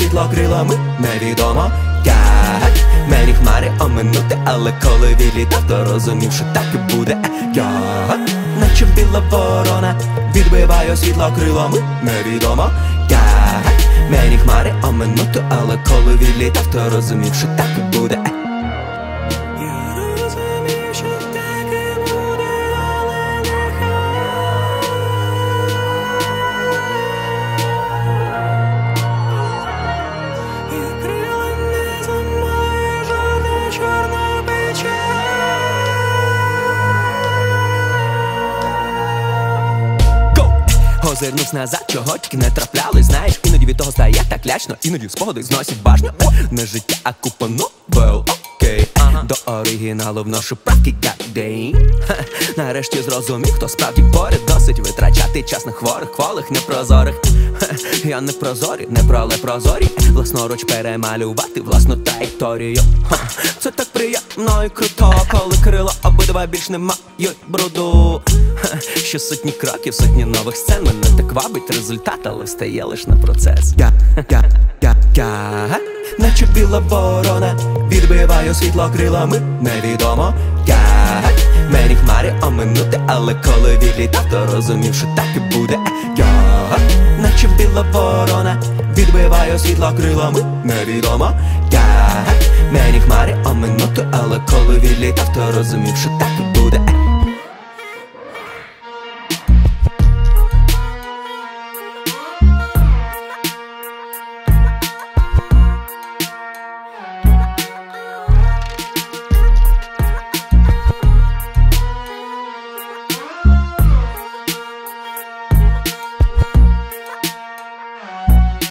світло крилами, невідомо як мені хмари оминути, але коли відлітав, то розумів, що так і буде. Я, наче біла ворона, відбиваю світло крилами, невідомо як мені хмари оминути, але коли відлітав, то розумів, що так і буде. Озирнусь назад, чого тільки не траплялось, знаєш, іноді від того стає так лячно, іноді спогади зносять башню. Не життя, а купа новел, окей. До оригіналу вношу правки, goddamn. Нарешті зрозумів, хто справді поряд, досить витрачати час на хворих, кволих, непрозорих. Я не прозорі, не прозорі, власноруч перемалювати власну траєкторію. Це так приємно і круто, коли крила обидва більш не мають бруду. Ще сотні кроків, сотні нових сцен, мене так вабить результат, але стає лиш на процес. Я, наче біла ворона, відбиваю світло крилами, невідомо як мені хмари оминути, але коли відлітав, то розумів, що так і буде. Я, наче біла ворона, відбиваю світло крилами, невідомо як мені хмари оминути, але коли відлітав, то розумів, що так і буде.